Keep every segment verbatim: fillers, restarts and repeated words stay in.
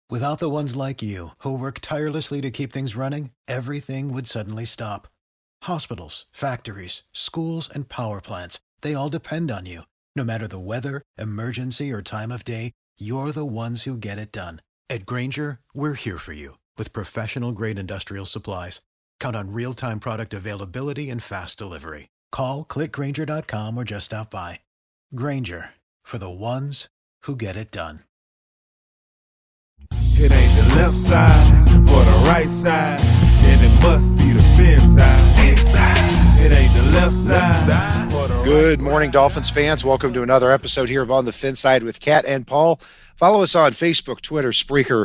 Without the ones like you, who work tirelessly to keep things running, everything would suddenly stop. Hospitals, factories, schools, and power plants, they all depend on you. No matter the weather, emergency, or time of day, you're the ones who get it done. At Grainger, we're here for you with professional-grade industrial supplies. Count on real-time product availability and fast delivery. Call, click Grainger dot com, or just stop by. Grainger, for the ones who get it done. It ain't the left side or the right side, and it must be the fin side. Inside. It ain't the left side or the right. Good morning, Dolphins fans. Welcome to another episode here of On the Fin Side with Kat and Paul. Follow us on Facebook, Twitter, Spreaker,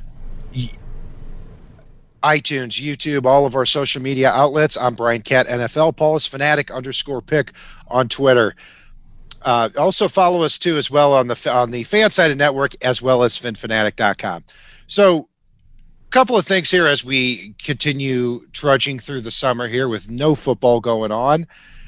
iTunes, YouTube, all of our social media outlets. I'm Brian Cat N F L. Paul is Fanatic underscore pick on Twitter. Uh, also follow us too as well on the on the Fansided Network as well as fin fanatic dot com. So a couple of things here as we continue trudging through the summer here with no football going on.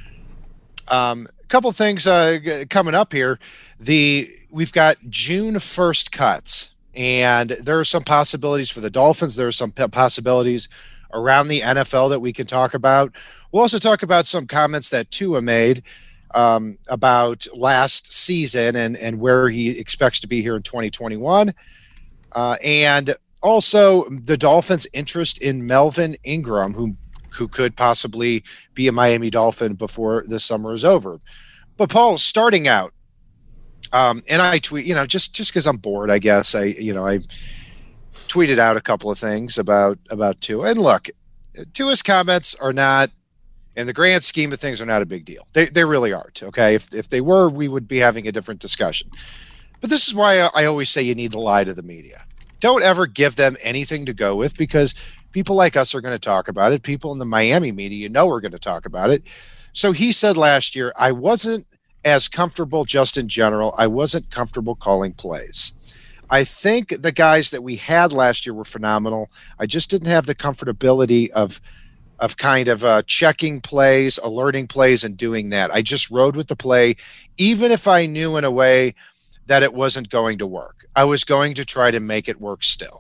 Um, a couple of things uh, g- coming up here. The we've got June first cuts, and there are some possibilities for the Dolphins. There are some p- possibilities around the N F L that we can talk about. We'll also talk about some comments that Tua made Um, about last season and, and where he expects to be here in twenty twenty-one. Uh, and also the Dolphins' interest in Melvin Ingram, who, who could possibly be a Miami Dolphin before the summer is over. But Paul, starting out, um, and I tweet, you know, just, just because I'm bored, I guess, I, you know, I tweeted out a couple of things about, about Tua. And look, Tua's comments are not, in the grand scheme of things, are not a big deal. They they really aren't, okay? If if they were, we would be having a different discussion. But this is why I, I always say you need to lie to the media. Don't ever give them anything to go with, because people like us are going to talk about it. People in the Miami media, you know, are going to talk about it. So he said last year, I wasn't as comfortable just in general. I wasn't comfortable calling plays. I think the guys that we had last year were phenomenal. I just didn't have the comfortability of of kind of uh, checking plays, alerting plays, and doing that. I just rode with the play, even if I knew in a way that it wasn't going to work. I was going to try to make it work still.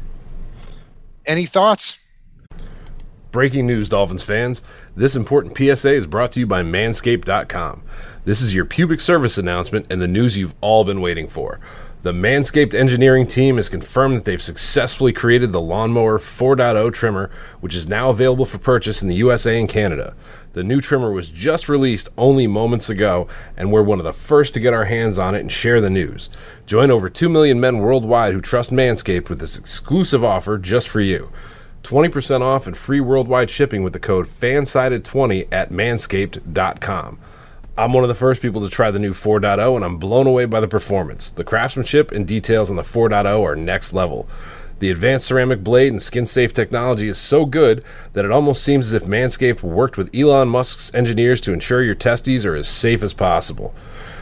Any thoughts? Breaking news, Dolphins fans. This important P S A is brought to you by manscaped dot com. This is your pubic service announcement and the news you've all been waiting for. The Manscaped engineering team has confirmed that they've successfully created the Lawnmower four point oh trimmer, which is now available for purchase in the U S A and Canada. The new trimmer was just released only moments ago, and we're one of the first to get our hands on it and share the news. Join over two million men worldwide who trust Manscaped with this exclusive offer just for you. twenty percent off and free worldwide shipping with the code fansided twenty at manscaped dot com. I'm one of the first people to try the new four point oh, and I'm blown away by the performance. The craftsmanship and details on the four point oh are next level. The advanced ceramic blade and skin-safe technology is so good that it almost seems as if Manscaped worked with Elon Musk's engineers to ensure your testes are as safe as possible.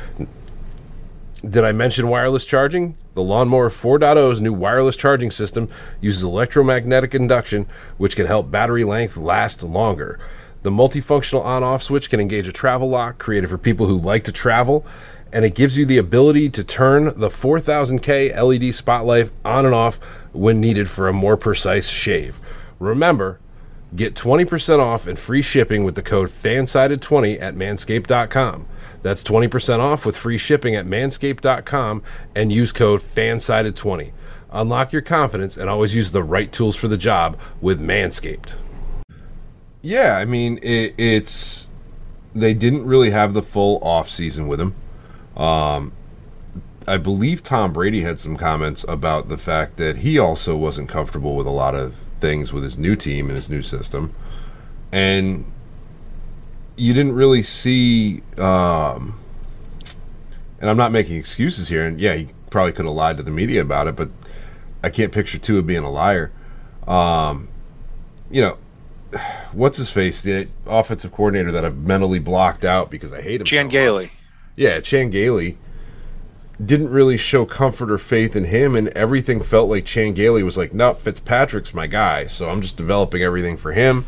Did I mention wireless charging? The Lawnmower four point oh's new wireless charging system uses electromagnetic induction, which can help battery length last longer. The multifunctional on-off switch can engage a travel lock, created for people who like to travel, and it gives you the ability to turn the four thousand K L E D spotlight on and off when needed for a more precise shave. Remember, get twenty percent off and free shipping with the code fansided twenty at manscaped dot com. That's twenty percent off with free shipping at manscaped dot com and use code fansided twenty. Unlock your confidence and always use the right tools for the job with Manscaped. Yeah, I mean, it, it's they didn't really have the full off season with him. Um, I believe Tom Brady had some comments about the fact that he also wasn't comfortable with a lot of things with his new team and his new system, and you didn't really see. Um, and I'm not making excuses here, and yeah, he probably could have lied to the media about it, but I can't picture Tua being a liar. Um, you know. What's his face? The offensive coordinator that I've mentally blocked out because I hate him. Chan so Gailey. much. Yeah, Chan Gailey didn't really show comfort or faith in him, and everything felt like Chan Gailey was like, nope, Fitzpatrick's my guy, so I'm just developing everything for him,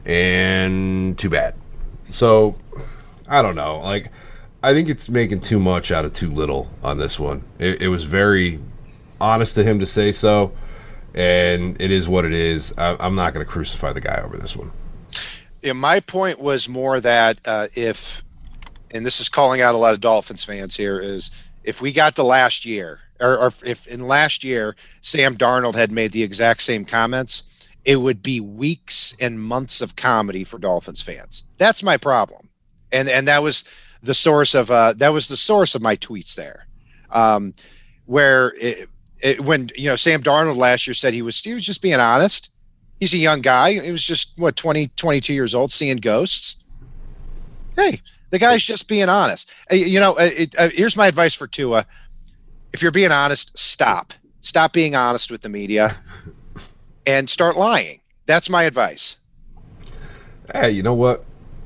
and too bad. So, I don't know. Like, I think it's making too much out of too little on this one. It, it was very honest to him to say so, and it is what it is. I, I'm not going to crucify the guy over this one. Yeah, my point was more that uh, if, and this is calling out a lot of Dolphins fans here, is if we got to last year, or, or if in last year Sam Darnold had made the exact same comments, it would be weeks and months of comedy for Dolphins fans. That's my problem, and and that was the source of uh, that was the source of my tweets there, um, where it, it, when you know Sam Darnold last year said he was he was just being honest. He's a young guy. He was just, what, twenty, twenty-two years old, seeing ghosts. Hey, the guy's just being honest. You know, it, uh, here's my advice for Tua. If you're being honest, stop. Stop being honest with the media and start lying. That's my advice. Hey, you know what?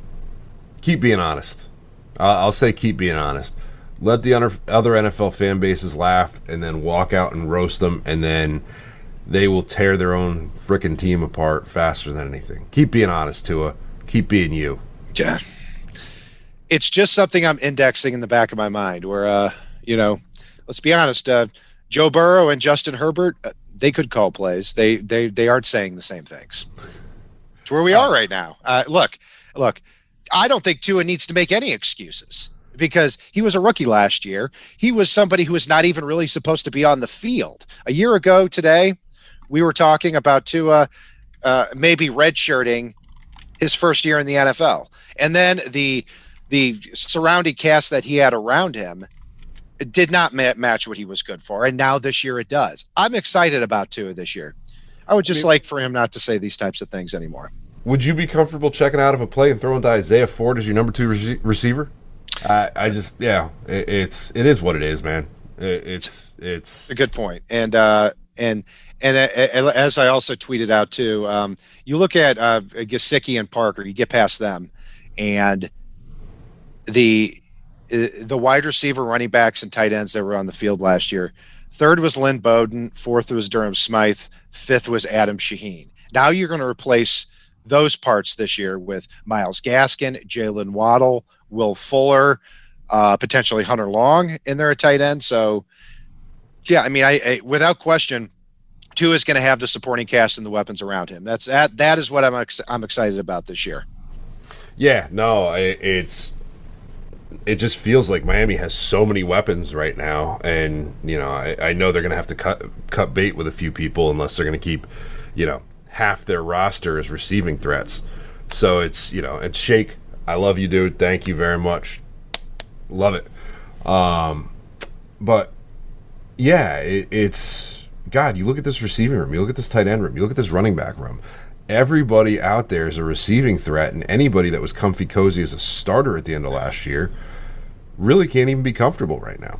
Keep being honest. Uh, I'll say keep being honest. Let the other N F L fan bases laugh and then walk out and roast them, and then they will tear their own frickin' team apart faster than anything. Keep being honest, Tua. Keep being you. Yeah. It's just something I'm indexing in the back of my mind where, uh, you know, let's be honest, uh, Joe Burrow and Justin Herbert, uh, they could call plays. They they they aren't saying the same things. It's where we are right now. Uh, look, look, I don't think Tua needs to make any excuses because he was a rookie last year. He was somebody who was not even really supposed to be on the field. A year ago today, we were talking about Tua uh, maybe redshirting his first year in the N F L. And then the the surrounding cast that he had around him did not ma- match what he was good for. And now this year it does. I'm excited about Tua this year. I would just I mean, like for him not to say these types of things anymore. Would you be comfortable checking out of a play and throwing to Isaiah Ford as your number two re- receiver? I, I just, yeah, it, it's it is what it is, man. It, it's it's a good point. And uh, and and uh, as I also tweeted out too, um, you look at uh, Gesicki and Parker. You get past them, and the the wide receiver, running backs, and tight ends that were on the field last year. Third was Lynn Bowden. Fourth was Durham Smythe. Fifth was Adam Shaheen. Now you're going to replace those parts this year with Myles Gaskin, Jalen Waddle, Will Fuller, uh, potentially Hunter Long in there at tight end. So, yeah, I mean, I, I without question, Tua is going to have the supporting cast and the weapons around him. That's that. That is what I'm ex- I'm excited about this year. Yeah, no, it, it's it just feels like Miami has so many weapons right now, and you know, I, I know they're going to have to cut cut bait with a few people unless they're going to keep, you know, half their roster as receiving threats. So it's, you know, and Shake, I love you, dude. Thank you very much. Love it. Um, but yeah, it, it's God. You look at this receiving room. You look at this tight end room. You look at this running back room. Everybody out there is a receiving threat, and anybody that was comfy cozy as a starter at the end of last year really can't even be comfortable right now.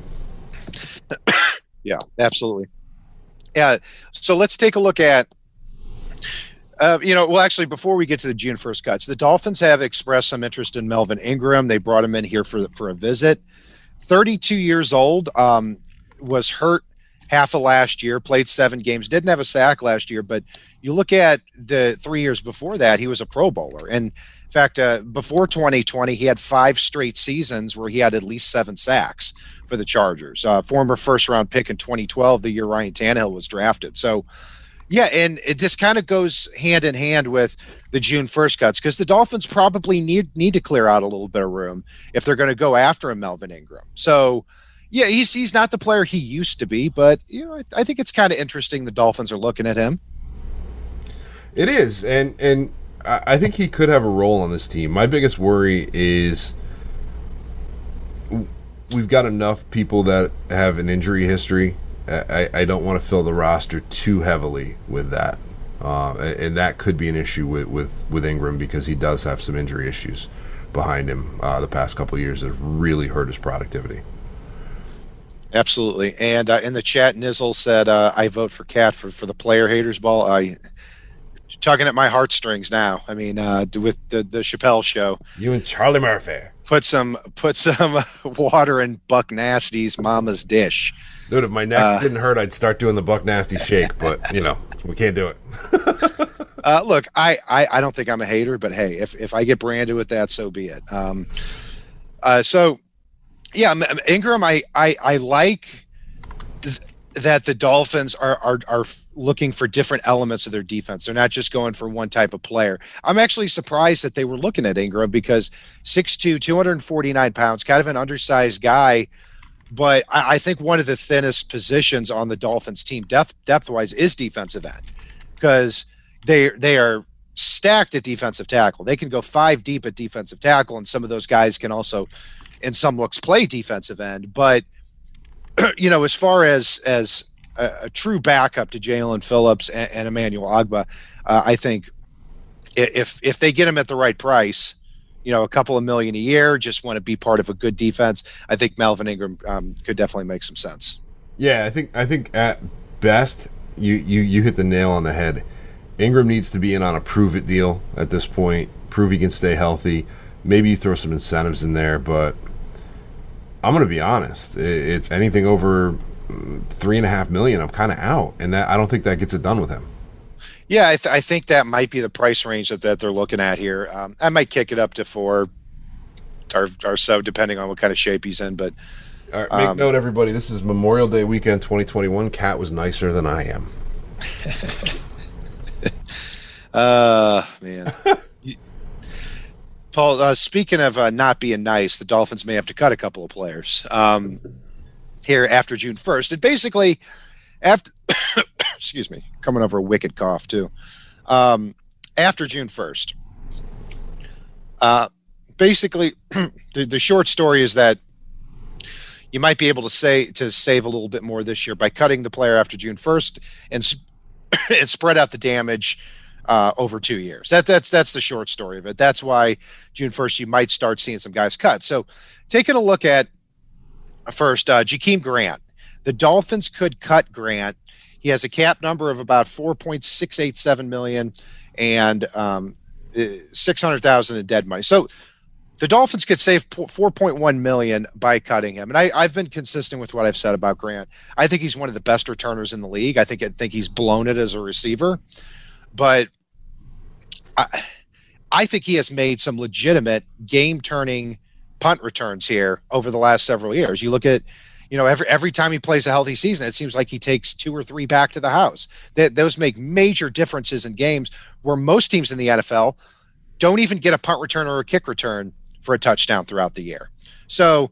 Yeah, absolutely. Yeah. So let's take a look at. Uh, you know, well, actually, before we get to the June first cuts, the Dolphins have expressed some interest in Melvin Ingram. They brought him in here for for a visit. thirty-two years old, um, was hurt half of last year, played seven games, didn't have a sack last year, but you look at the three years before that, he was a Pro Bowler. And in fact, uh, before twenty twenty, he had five straight seasons where he had at least seven sacks for the Chargers. Uh, former first-round pick in twenty twelve, the year Ryan Tannehill was drafted. So, yeah, and it just kind of goes hand in hand with the June first cuts because the Dolphins probably need need to clear out a little bit of room if they're going to go after a Melvin Ingram. So, yeah, he's he's not the player he used to be, but you know, I, I think it's kind of interesting the Dolphins are looking at him. It is, and and I think he could have a role on this team. My biggest worry is we've got enough people that have an injury history. I, I don't want to fill the roster too heavily with that. Uh, and that could be an issue with, with, with Ingram because he does have some injury issues behind him uh, the past couple of years that have really hurt his productivity. Absolutely. And uh, in the chat, Nizzle said, uh, I vote for Cat for, for the player haters ball. I tugging at my heartstrings now. I mean, uh, with the, the Chappelle show. You and Charlie Murphy. Put some, put some water in Buck Nasty's mama's dish. Dude, if my neck uh, didn't hurt, I'd start doing the Buck Nasty shake, but, you know, we can't do it. uh, look, I, I, I don't think I'm a hater, but, hey, if, if I get branded with that, so be it. Um, uh, so, yeah, Ingram, I, I, I like that the Dolphins are, are are looking for different elements of their defense. They're not just going for one type of player. I'm actually surprised that they were looking at Ingram because six two, two hundred forty-nine pounds, kind of an undersized guy. But I, I think one of the thinnest positions on the Dolphins team depth depth wise is defensive end, because they they are stacked at defensive tackle. They can go five deep at defensive tackle, and some of those guys can also, in some looks, play defensive end. But you know, as far as as a, a true backup to Jalen Phillips and, and Emmanuel Ogbah, uh, I think if if they get him at the right price, you know, a couple of million a year, just want to be part of a good defense, I think Melvin Ingram um, could definitely make some sense. Yeah, I think I think at best you, you you hit the nail on the head. Ingram needs to be in on a prove it deal at this point. Prove he can stay healthy. Maybe you throw some incentives in there, but I'm going to be honest. It's anything over three and a half million. I'm kind of out, and that I don't think that gets it done with him. Yeah, I, th- I think that might be the price range that, that they're looking at here. Um, I might kick it up to four or, or so, depending on what kind of shape he's in. But all right, make um, note, everybody. This is Memorial Day weekend, twenty twenty-one. Cat was nicer than I am. uh man. Paul, uh, speaking of uh, not being nice, the Dolphins may have to cut a couple of players um, here after June first. And basically, after excuse me, coming over a wicked cough too. Um, after June first, uh, basically, the, the short story is that you might be able to say to save a little bit more this year by cutting the player after June first and and spread out the damage Uh, over two years. That that's that's the short story of it. That's why June first you might start seeing some guys cut. So, taking a look at first uh, Jakeem Grant, the Dolphins could cut Grant. He has a cap number of about four point six eight seven million and um, six hundred thousand in dead money. So, the Dolphins could save four point one million by cutting him. And I, I've been consistent with what I've said about Grant. I think he's one of the best returners in the league. I think I think he's blown it as a receiver, but I, I think he has made some legitimate game-turning punt returns here over the last several years. You look at, you know, every every time he plays a healthy season, it seems like he takes two or three back to the house. That those make major differences in games where most teams in the N F L don't even get a punt return or a kick return for a touchdown throughout the year. So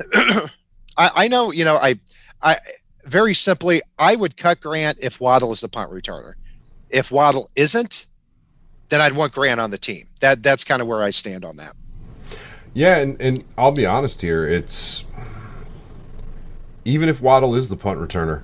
I, I know, you know, I, I very simply, I would cut Grant if Waddle is the punt returner. If Waddle isn't, then I'd want Grant on the team. That that's kind of where I stand on that. Yeah, and, and I'll be honest here. It's even if Waddle is the punt returner,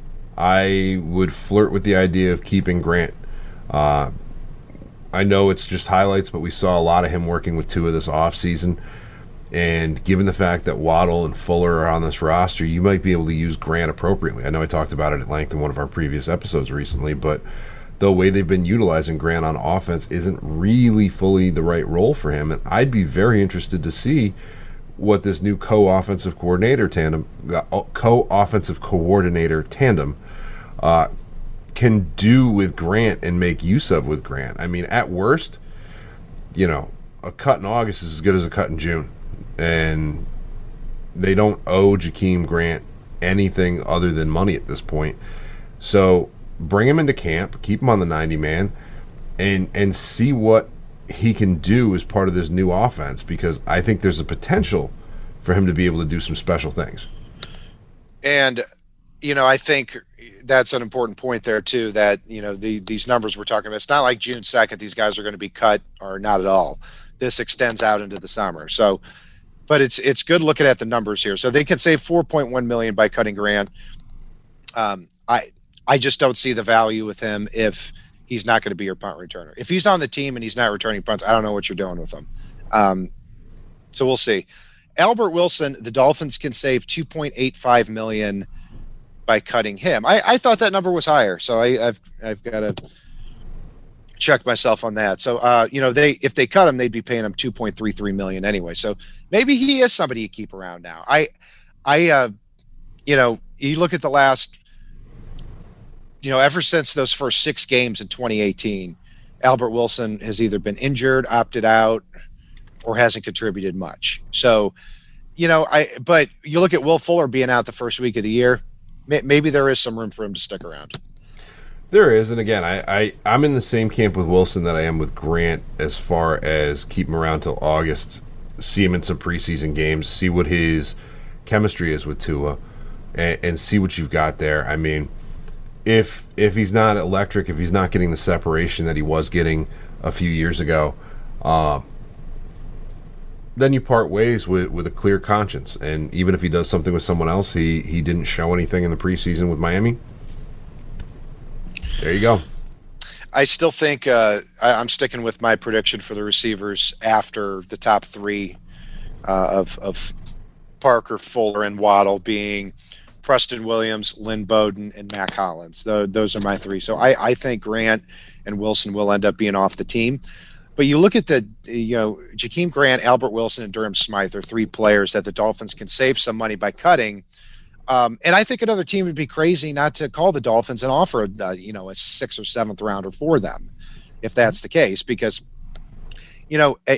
I would flirt with the idea of keeping Grant. Uh, I know it's just highlights, but we saw a lot of him working with Tua this offseason. And given the fact that Waddle and Fuller are on this roster, you might be able to use Grant appropriately. I know I talked about it at length in one of our previous episodes recently, but the way they've been utilizing Grant on offense isn't really fully the right role for him. And I'd be very interested to see what this new co-offensive coordinator tandem, co-offensive coordinator tandem uh, can do with Grant and make use of with Grant. I mean, at worst, you know, a cut in August is as good as a cut in June. And they don't owe Jakeem Grant anything other than money at this point. So bring him into camp, keep him on the ninety man, and and see what he can do as part of this new offense, because I think there's a potential for him to be able to do some special things. And, you know, I think that's an important point there too, that, you know, the these numbers we're talking about, it's not like June second these guys are going to be cut, or not at all. This extends out into the summer. So, but it's it's good looking at the numbers here. So they can save four point one million dollars by cutting Grant. Um, I I just don't see the value with him if he's not going to be your punt returner. If he's on the team and he's not returning punts, I don't know what you're doing with him. Um, so we'll see. Albert Wilson, the Dolphins can save two point eight five million dollars by cutting him. I, I thought that number was higher, so I, I've I've got to check myself on that. So uh, you know, they if they cut him, they'd be paying him two point three three million dollars anyway. So maybe he is somebody you keep around now. I I uh, you know, you look at the last. You know, ever since those first six games in twenty eighteen, Albert Wilson has either been injured, opted out, or hasn't contributed much. So, you know, I but you look at Will Fuller being out the first week of the year. may, maybe there is some room for him to stick around. There is, and again, I, I, I'm in the same camp with Wilson that I am with Grant as far as keep him around till August, see him in some preseason games, see what his chemistry is with Tua, and, and see what you've got there. I mean, if if he's not electric, if he's not getting the separation that he was getting a few years ago, uh, then you part ways with, with a clear conscience. And even if he does something with someone else, he, he didn't show anything in the preseason with Miami. There you go. I still think uh, I, I'm sticking with my prediction for the receivers after the top three uh, of, of Parker, Fuller, and Waddle being Preston Williams, Lynn Bowden, and Matt Collins. The, those are my three. So I, I think Grant and Wilson will end up being off the team. But you look at the, you know, Jakeem Grant, Albert Wilson, and Durham Smythe are three players that the Dolphins can save some money by cutting. Um, and I think another team would be crazy not to call the Dolphins and offer, uh, you know, a sixth or seventh rounder for them, if that's the case. Because, you know, I,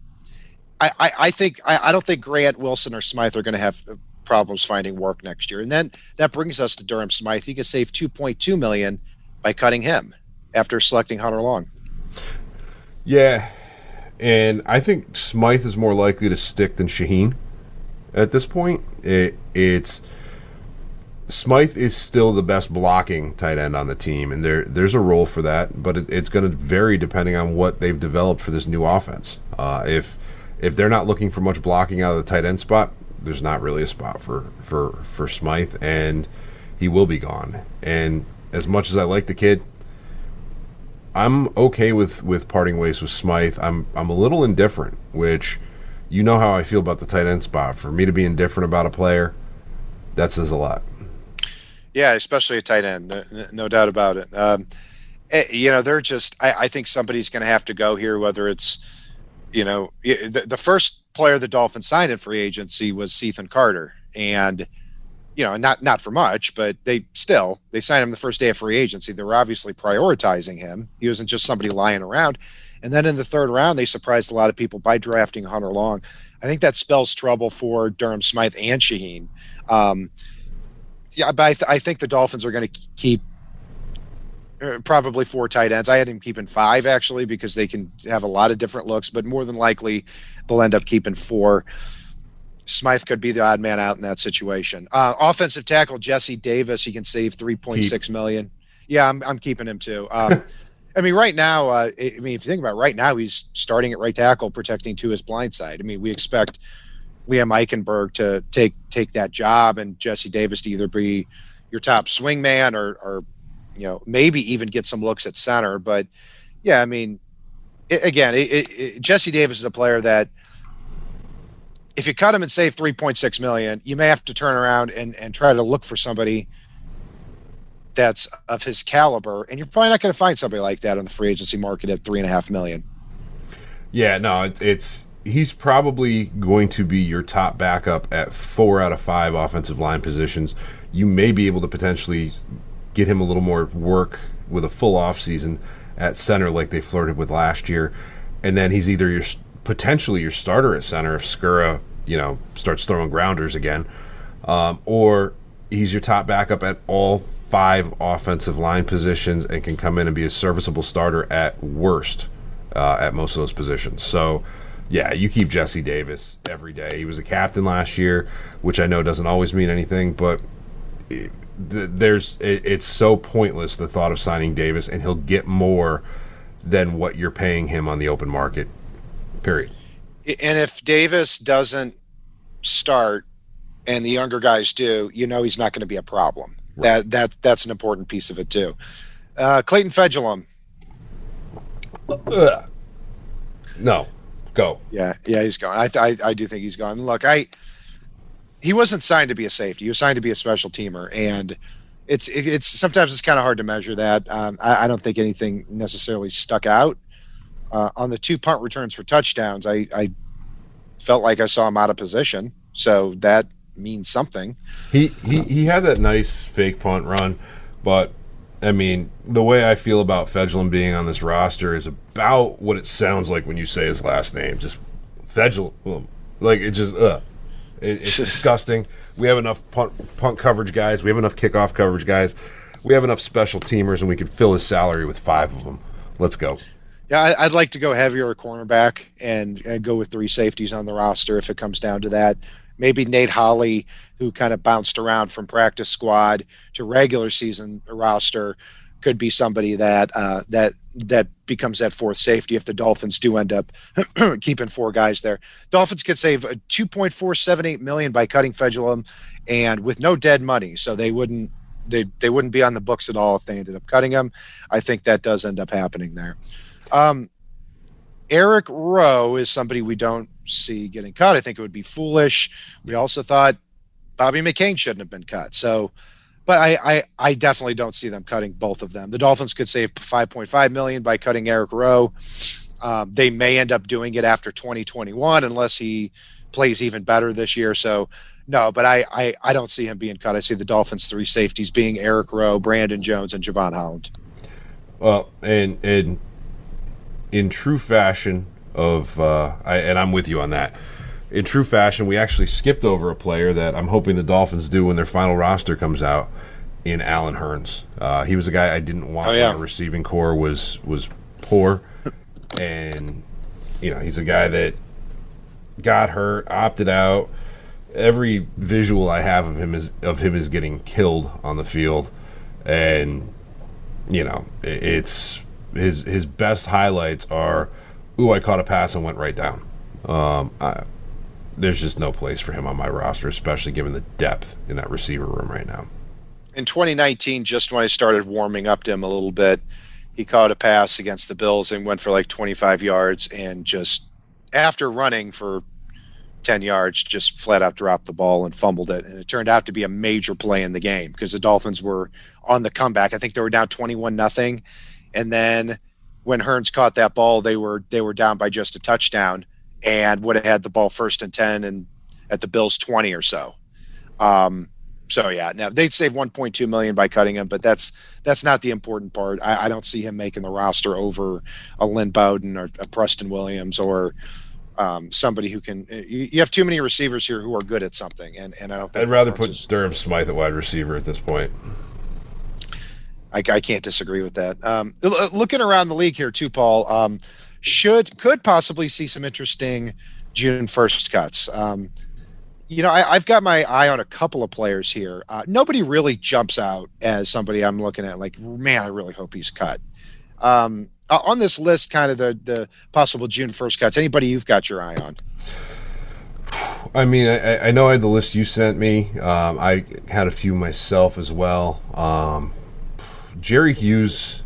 I, I think I, I don't think Grant, Wilson, or Smythe are going to have problems finding work next year. And then that brings us to Durham Smythe. You can save two point two million dollars by cutting him after selecting Hunter Long. Yeah, and I think Smythe is more likely to stick than Shaheen at this point. It, it's Smythe is still the best blocking tight end on the team, and there there's a role for that, but it, it's going to vary depending on what they've developed for this new offense. Uh, if if they're not looking for much blocking out of the tight end spot, there's not really a spot for, for, for Smythe, and he will be gone. And as much as I like the kid, I'm okay with, with parting ways with Smythe. I'm I'm a little indifferent, which you know how I feel about the tight end spot. For me to be indifferent about a player, that says a lot. Yeah, especially a tight end, no, no doubt about it. Um, you know, they're just. I, I think somebody's going to have to go here. Whether it's, you know, the, the first player the Dolphins signed in free agency was Ethan Carter, and you know, not not for much, but they still they signed him the first day of free agency. They were obviously prioritizing him. He wasn't just somebody lying around. And then in the third round, they surprised a lot of people by drafting Hunter Long. I think that spells trouble for Durham Smythe and Shaheen. Um, yeah, but I, th- I think the Dolphins are going to keep uh, probably four tight ends. I had him keeping five, actually, because they can have a lot of different looks, but more than likely they'll end up keeping four. Smythe could be the odd man out in that situation. Uh, offensive tackle Jesse Davis, he can save three point six million dollars. Yeah, I'm, I'm keeping him too. Um, I mean, right now, uh, I mean, if you think about it, right now, he's starting at right tackle, protecting to his blind side. I mean, we expect Liam Eichenberg to take take that job, and Jesse Davis to either be your top swing man or, or you know, maybe even get some looks at center. But yeah, I mean, it, again, it, it, Jesse Davis is a player that if you cut him and save three point six million dollars, you may have to turn around and, and try to look for somebody that's of his caliber, and you're probably not going to find somebody like that on the free agency market at three and a half million. Yeah, no, it, it's he's probably going to be your top backup at four out of five offensive line positions. You may be able to potentially get him a little more work with a full offseason at center like they flirted with last year, and then he's either your potentially your starter at center if Skura, you know, starts throwing grounders again, um, or he's your top backup at all five offensive line positions and can come in and be a serviceable starter at worst uh, at most of those positions. So, yeah, you keep Jesse Davis every day. He was a captain last year, which I know doesn't always mean anything, but it, there's it, it's so pointless, the thought of signing Davis, and he'll get more than what you're paying him on the open market, period. And if Davis doesn't start and the younger guys do, you know he's not going to be a problem. Right. That that that's an important piece of it too. Uh, Clayton Fedulum. Ugh. No, go. Yeah, yeah, he's gone. I, I I do think he's gone. Look, I he wasn't signed to be a safety. He was signed to be a special teamer, and it's it, it's sometimes it's kind of hard to measure that. Um, I, I don't think anything necessarily stuck out uh, on the two punt returns for touchdowns. I I felt like I saw him out of position, so that means something. He, he he had that nice fake punt run, but I mean, the way I feel about Fedulum being on this roster is about what it sounds like when you say his last name. Just Fedulum. Like, it just, uh. It, it's disgusting. We have enough punt, punt coverage guys. We have enough kickoff coverage guys. We have enough special teamers, and we could fill his salary with five of them. Let's go. Yeah, I, I'd like to go heavier at cornerback and, and go with three safeties on the roster if it comes down to that. Maybe Nate Holley, who kind of bounced around from practice squad to regular season roster, could be somebody that uh, that that becomes that fourth safety if the Dolphins do end up keeping four guys there. Dolphins could save a two point four seven eight million dollars by cutting Fedulum, and with no dead money, so they wouldn't they they wouldn't be on the books at all if they ended up cutting him. I think that does end up happening there. Um, Eric Rowe is somebody we don't see getting cut. I think it would be foolish. We also thought Bobby McCain shouldn't have been cut. So, but I, I, I definitely don't see them cutting both of them. The Dolphins could save five point five million dollars by cutting Eric Rowe. Um, they may end up doing it after twenty twenty-one unless he plays even better this year. So, no, but I, I, I don't see him being cut. I see the Dolphins' three safeties being Eric Rowe, Brandon Jones, and Javon Holland. Well, and and in true fashion of, uh, I, and I'm with you on that. In true fashion, we actually skipped over a player that I'm hoping the Dolphins do when their final roster comes out in Allen Hurns. Uh, he was a guy I didn't want. Oh, yeah. My receiving core was was poor, and you know he's a guy that got hurt, opted out. Every visual I have of him is of him is getting killed on the field, and you know it, it's his his best highlights are, ooh, I caught a pass and went right down. Um, I, there's just no place for him on my roster, especially given the depth in that receiver room right now. In twenty nineteen, just when I started warming up to him a little bit, he caught a pass against the Bills and went for like twenty-five yards, and just after running for ten yards, just flat out dropped the ball and fumbled it. And it turned out to be a major play in the game because the Dolphins were on the comeback. I think they were down twenty-one nothing. And then when Hurns caught that ball, they were they were down by just a touchdown and would have had the ball first and ten and at the Bills twenty or so. Um, so yeah, now they'd save one point two million dollars by cutting him, but that's that's not the important part. I, I don't see him making the roster over a Lynn Bowden or a Preston Williams or um, somebody who can. You, you have too many receivers here who are good at something, and, and I don't think I'd rather Hurns put is, Durham Smythe at wide receiver at this point. I, I can't disagree with that. Um, looking around the league here too, Paul, um, should could possibly see some interesting June first cuts. Um, you know, I, I've got my eye on a couple of players here. Uh, nobody really jumps out as somebody I'm looking at like, man, I really hope he's cut. Um, uh, on this list, kind of the the possible June first cuts. Anybody you've got your eye on? I mean, I, I know I had the list you sent me. Um, I had a few myself as well. Um, Jerry Hughes,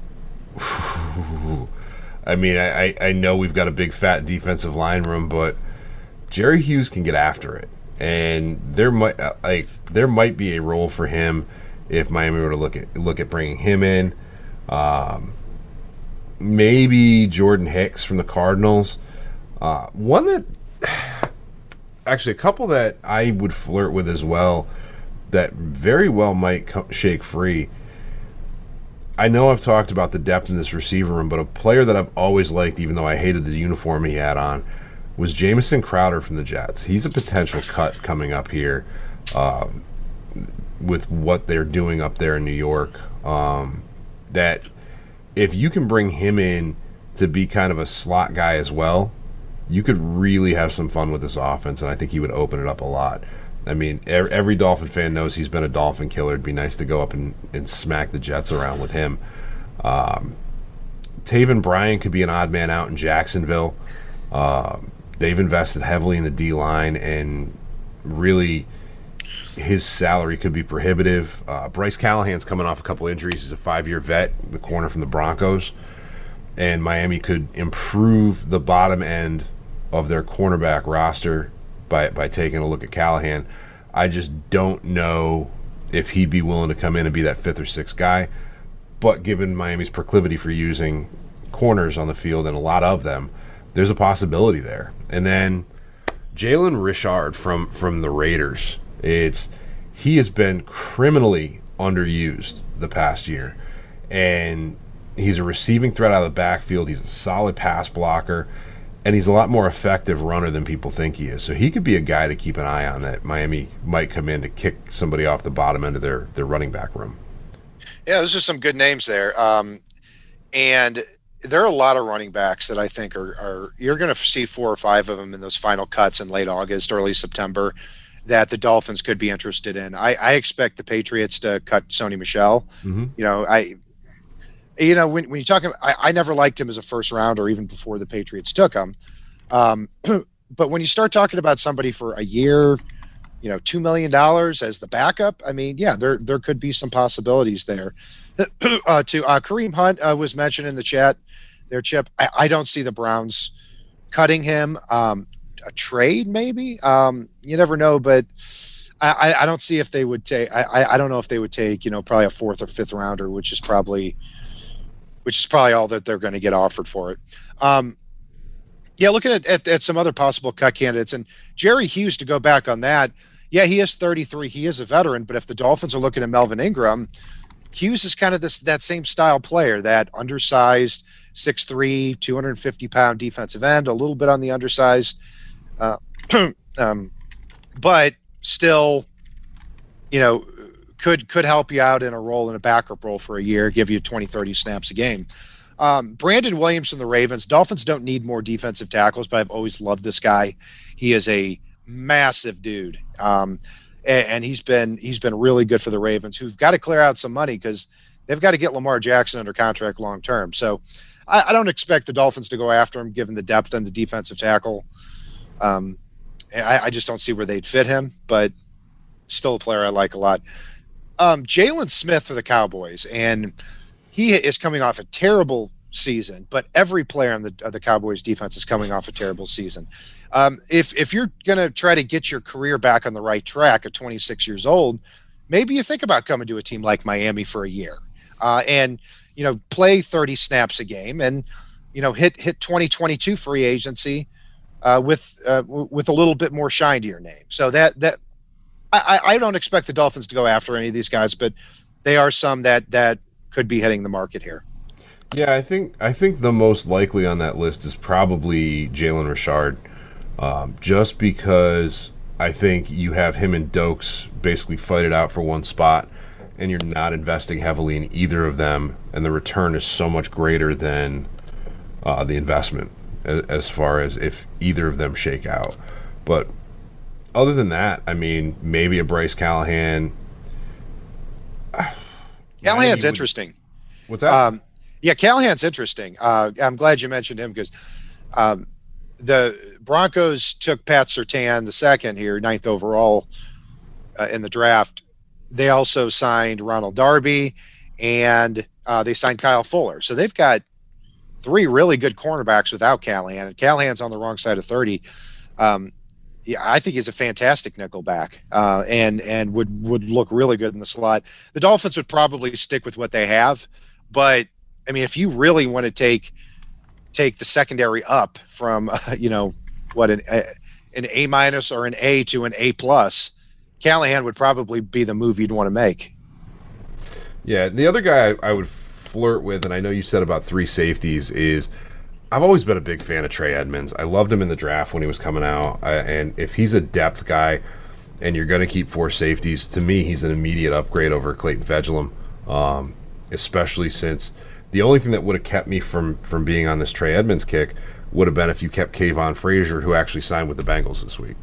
I mean, I, I know we've got a big fat defensive line room, but Jerry Hughes can get after it. And there might like there might be a role for him if Miami were to look at look at bringing him in. Um, maybe Jordan Hicks from the Cardinals. Uh, one that actually a couple that I would flirt with as well that very well might co- shake free. I know I've talked about the depth in this receiver room, but a player that I've always liked, even though I hated the uniform he had on, was Jamison Crowder from the Jets. He's a potential cut coming up here um, with what they're doing up there in New York. Um, that if you can bring him in to be kind of a slot guy as well, you could really have some fun with this offense, and I think he would open it up a lot. I mean, every Dolphin fan knows he's been a Dolphin killer. It'd be nice to go up and, and smack the Jets around with him. Um, Taven Bryan could be an odd man out in Jacksonville. Um, they've invested heavily in the D-line, and really his salary could be prohibitive. Uh, Bryce Callahan's coming off a couple injuries. He's a five-year vet, the corner from the Broncos. And Miami could improve the bottom end of their cornerback roster by by taking a look at Callahan. I just don't know if he'd be willing to come in and be that fifth or sixth guy. But given Miami's proclivity for using corners on the field, and a lot of them, there's a possibility there. And then Jalen Richard from, from the Raiders. It's he has been criminally underused the past year. And he's a receiving threat out of the backfield. He's a solid pass blocker. and he's a lot more effective runner than people think he is. So he could be a guy to keep an eye on that Miami might come in to kick somebody off the bottom end of their, their running back room. Yeah, those are some good names there. Um, and there are a lot of running backs that I think are, are you're going to see four or five of them in those final cuts in late August, early September that the Dolphins could be interested in. I, I expect the Patriots to cut Sony Michel. Mm-hmm. You know, I – You know, when, when you talk, I, I never liked him as a first rounder, even before the Patriots took him. Um, but when you start talking about somebody for a year, you know, two million dollars as the backup, I mean, yeah, there there could be some possibilities there. uh, to uh, Kareem Hunt uh, was mentioned in the chat there, Chip. I, I don't see the Browns cutting him. Um, a trade, maybe. Um, you never know, but I, I don't see if they would take. I, I don't know if they would take, you know, probably a fourth or fifth rounder, which is probably. which is probably all that they're going to get offered for it. Um, yeah, looking at, at, at some other possible cut candidates, and Jerry Hughes, to go back on that, yeah, he is thirty-three. He is a veteran, but if the Dolphins are looking at Melvin Ingram, Hughes is kind of this that same style player, that undersized, six three, two hundred fifty pound defensive end, a little bit on the undersized, uh, um, but still, you know, could could help you out in a role in a backup role for a year, give you twenty, thirty snaps a game. Um, Brandon Williams from the Ravens. Dolphins don't need more defensive tackles, but I've always loved this guy. He is a massive dude, um, and, and he's been he's been really good for the Ravens, who've got to clear out some money because they've got to get Lamar Jackson under contract long term. So I, I don't expect the Dolphins to go after him, given the depth and the defensive tackle. Um, I, I just don't see where they'd fit him, but still a player I like a lot. Um, Jalen Smith for the Cowboys, and he is coming off a terrible season, but every player on the uh, the Cowboys defense is coming off a terrible season. Um, if if you're going to try to get your career back on the right track at twenty-six years old, maybe you think about coming to a team like Miami for a year uh, and, you know, play thirty snaps a game and, you know, hit hit twenty twenty-two free agency uh, with uh, w- with a little bit more shine to your name. So that that. I, I don't expect the Dolphins to go after any of these guys, but they are some that, that could be hitting the market here. Yeah, I think I think the most likely on that list is probably Jalen Richard, um, just because I think you have him and Dokes basically fight it out for one spot, and you're not investing heavily in either of them, and the return is so much greater than uh, the investment as, as far as if either of them shake out. But other than that, I mean, maybe a Bryce Callahan. Callahan's would, interesting. What's that? Um, yeah, Callahan's interesting. Uh, I'm glad you mentioned him because um, the Broncos took Pat Surtain the second here, ninth overall uh, in the draft. They also signed Ronald Darby, and uh, they signed Kyle Fuller. So they've got three really good cornerbacks without Callahan, and Callahan's on the wrong side of thirty. Um, Yeah, I think he's a fantastic nickelback uh, and and would, would look really good in the slot. The Dolphins would probably stick with what they have, but I mean, if you really want to take take the secondary up from uh, you know what an a, an A minus or an A to an A plus, Callahan would probably be the move you'd want to make. Yeah, the other guy I, I would flirt with, and I know you said about three safeties, is I've always been a big fan of Trey Edmonds. I loved him in the draft when he was coming out, uh, and if he's a depth guy and you're going to keep four safeties, to me he's an immediate upgrade over Clayton Fejedelem, um, especially since the only thing that would have kept me from, from being on this Trey Edmonds kick would have been if you kept Kayvon Frazier, who actually signed with the Bengals this week.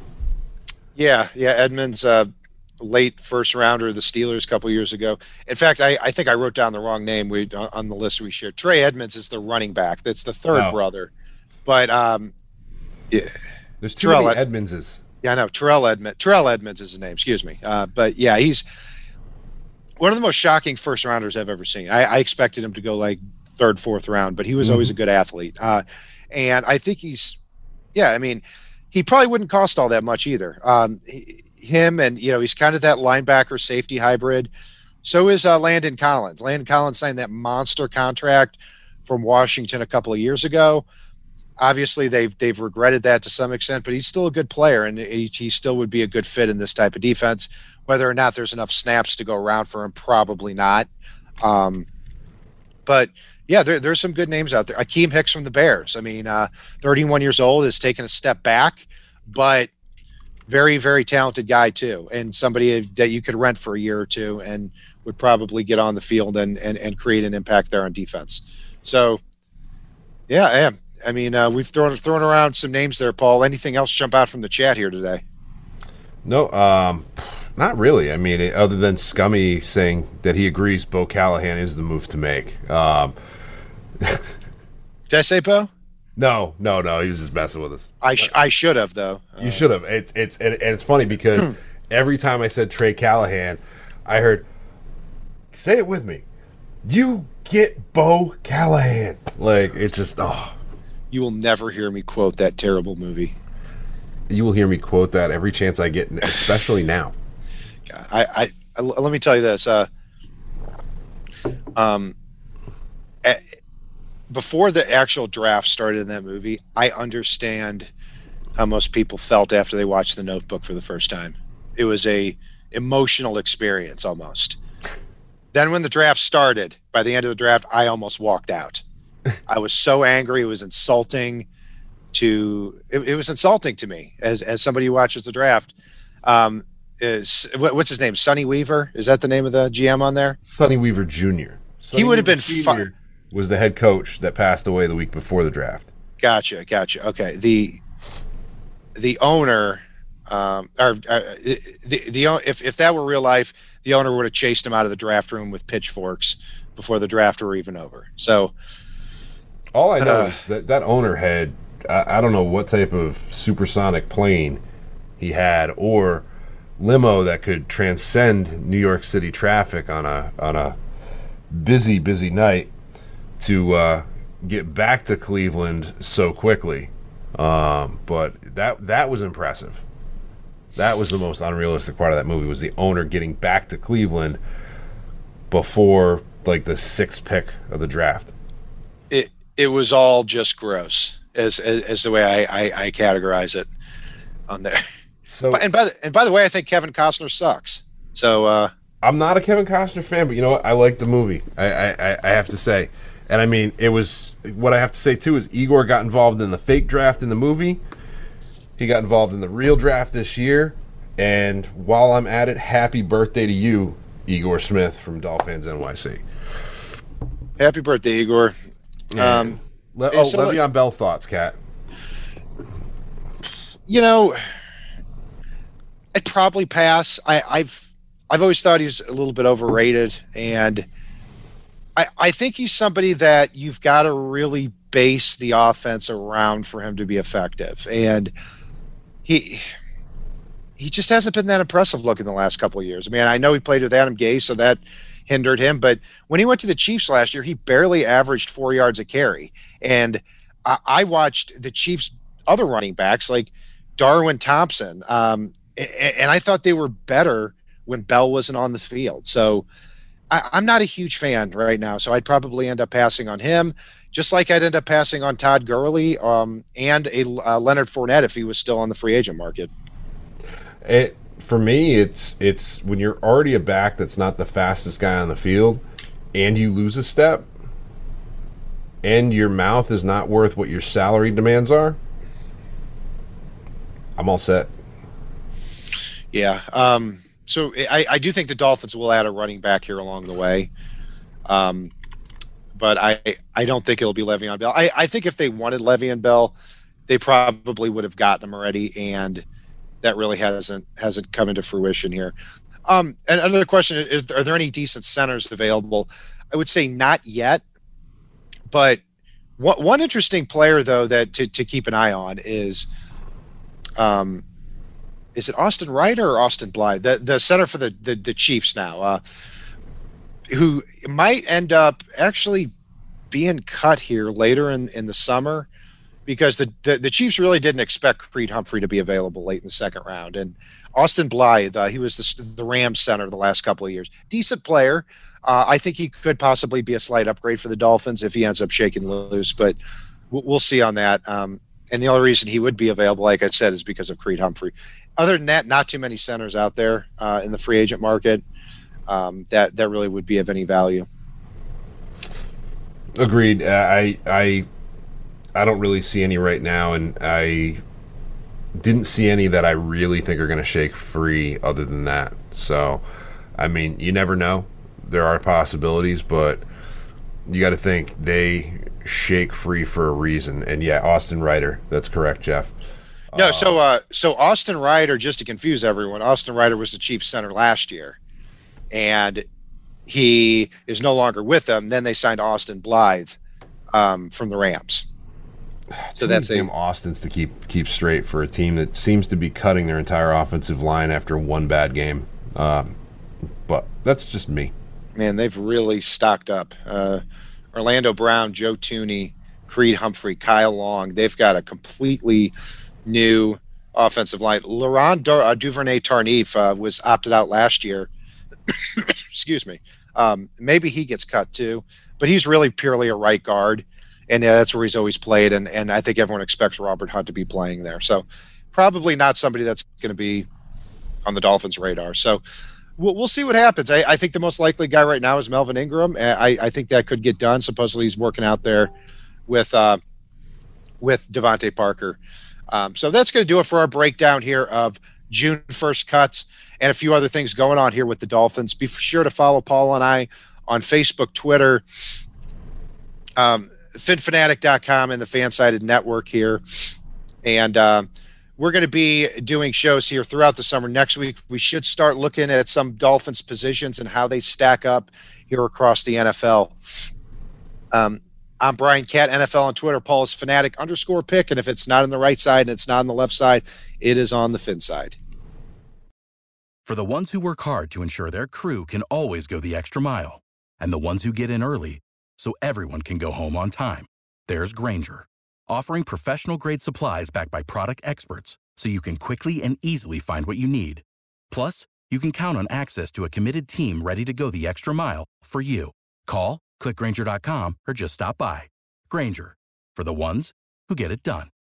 Yeah, yeah, Edmonds, uh, late first rounder of the Steelers a couple years ago. In fact, I, I think I wrote down the wrong name we on the list we shared. Trey Edmonds is the running back. That's the third oh. brother. But um, yeah, there's too Terrell many Ed- Edmondses. Yeah, I know. Terrell Edmonds. Terrell Edmonds is his name. Excuse me. Uh, but yeah, he's one of the most shocking first rounders I've ever seen. I, I expected him to go like third, fourth round, but he was mm-hmm. always a good athlete. Uh, and I think he's, yeah, I mean, he probably wouldn't cost all that much either. Um, he, him and, you know, he's kind of that linebacker safety hybrid. So is uh, Landon Collins. Landon Collins signed that monster contract from Washington a couple of years ago. Obviously, they've they've regretted that to some extent, but he's still a good player, and he, he still would be a good fit in this type of defense. Whether or not there's enough snaps to go around for him, probably not. Um, but Yeah, there, there's some good names out there. Akeem Hicks from the Bears. I mean, uh, thirty-one years old, has taken a step back, but very, very talented guy too, and somebody that you could rent for a year or two and would probably get on the field and and, and create an impact there on defense. So, yeah, I am. I mean, uh, we've thrown thrown around some names there, Paul. Anything else jump out from the chat here today? No, um, not really. I mean, other than Scummy saying that he agrees Bo Callahan is the move to make. Um, Did I say Bo? No, no, no. He was just messing with us. I sh- I should have though. You uh, should have. It's it's and it's funny because every time I said Trey Callahan, I heard, say it with me, you get Bo Callahan. Like, it's just, oh. You will never hear me quote that terrible movie. You will hear me quote that every chance I get, especially now. I, I, I let me tell you this. Uh, um, at, before the actual draft started in that movie, I understand how most people felt after they watched The Notebook for the first time. It was a emotional experience almost. Then when the draft started, by the end of the draft, I almost walked out. I was so angry. It was insulting to it, it was insulting to me as as somebody who watches the draft. Um, is what, what's his name? Sonny Weaver? Is that the name of the G M on there? Sonny Weaver Junior Sonny he would have been fun. Was the head coach that passed away the week before the draft. Gotcha, gotcha. Okay, the the owner, um, or uh, the the if if that were real life, the owner would have chased him out of the draft room with pitchforks before the draft were even over. So. All I know uh, is that that owner had, I, I don't know what type of supersonic plane he had or limo that could transcend New York City traffic on a on a busy, busy night to uh, get back to Cleveland so quickly. Um, but that that was impressive. That was the most unrealistic part of that movie, was the owner getting back to Cleveland before like the sixth pick of the draft. It it was all just gross, as as, as the way I, I, I categorize it on there. So and by the, and by the way, I think Kevin Costner sucks. So uh, I'm not a Kevin Costner fan, but you know what? I like the movie. I, I I have to say, and I mean, it was what I have to say too is Igor got involved in the fake draft in the movie. He got involved in the real draft this year, and while I'm at it, happy birthday to you, Igor Smith from Dolphins N Y C. Happy birthday, Igor. Yeah. Um, Le- oh, so Le'Veon Bell thoughts, Kat. You know, I'd probably pass. I, I've I've always thought he's a little bit overrated, and I I think he's somebody that you've got to really base the offense around for him to be effective, and he he just hasn't been that impressive looking the last couple of years. I mean, I know he played with Adam Gase, so that hindered him, but when he went to the Chiefs last year, he barely averaged four yards a carry. And I, I watched the Chiefs' other running backs like Darwin Thompson, um, and, and I thought they were better when Bell wasn't on the field. So I, I'm not a huge fan right now, so I'd probably end up passing on him, just like I'd end up passing on Todd Gurley um, and a uh, Leonard Fournette if he was still on the free agent market. It, for me, it's it's when you're already a back that's not the fastest guy on the field, and you lose a step, and your mouth is not worth what your salary demands are, I'm all set. Yeah. Um, so I, I do think the Dolphins will add a running back here along the way. Um, but I I don't think it'll be Le'Veon Bell. I, I think if they wanted Le'Veon Bell, they probably would have gotten him already, and that really hasn't hasn't come into fruition here. Um, and another question is, are there any decent centers available? I would say not yet. But one, one interesting player, though, that to, to keep an eye on is um, is it Austin Ryder or Austin Blythe, the, the center for the, the, the Chiefs now, uh, who might end up actually being cut here later in, in the summer, because the, the, the Chiefs really didn't expect Creed Humphrey to be available late in the second round. And Austin Blythe, uh, he was the, the Rams center the last couple of years. Decent player. Uh, I think he could possibly be a slight upgrade for the Dolphins if he ends up shaking loose, but we'll, we'll see on that. Um, and the only reason he would be available, like I said, is because of Creed Humphrey. Other than that, not too many centers out there uh, in the free agent market um, that, that really would be of any value. Agreed. I I I don't really see any right now, and I didn't see any that I really think are going to shake free other than that. So, I mean, you never know. There are possibilities, but you got to think they shake free for a reason. And yeah, Austin Ryder. That's correct, Jeff. No, so uh, so Austin Ryder, just to confuse everyone, Austin Ryder was the Chiefs center last year, and he is no longer with them. Then they signed Austin Blythe um, from the Rams. So that's a Austin's to keep keep straight for a team that seems to be cutting their entire offensive line after one bad game. Um, but that's just me. Man, they've really stocked up. Uh, Orlando Brown, Joe Thuney, Creed Humphrey, Kyle Long. They've got a completely new offensive line. Laurent du- uh, Duvernay-Tardif uh, was opted out last year. Excuse me. Um, maybe he gets cut too, but he's really purely a right guard. And yeah, that's where he's always played, and, and I think everyone expects Robert Hunt to be playing there. So probably not somebody that's going to be on the Dolphins' radar. So we'll, we'll see what happens. I, I think the most likely guy right now is Melvin Ingram. I, I think that could get done. Supposedly he's working out there with uh, with Devontae Parker. Um, so that's going to do it for our breakdown here of June first cuts and a few other things going on here with the Dolphins. Be sure to follow Paul and I on Facebook, Twitter, um, fin fanatic dot com and the Fansided Network here. And uh, we're going to be doing shows here throughout the summer. Next week, we should start looking at some Dolphins positions and how they stack up here across the N F L. Um, I'm Brian Catt, N F L on Twitter. Paul is Fanatic underscore pick. And if it's not on the right side and it's not on the left side, it is on the fin side. For the ones who work hard to ensure their crew can always go the extra mile, and the ones who get in early so everyone can go home on time, there's Grainger, offering professional-grade supplies backed by product experts so you can quickly and easily find what you need. Plus, you can count on access to a committed team ready to go the extra mile for you. Call, click Grainger dot com, or just stop by. Grainger, for the ones who get it done.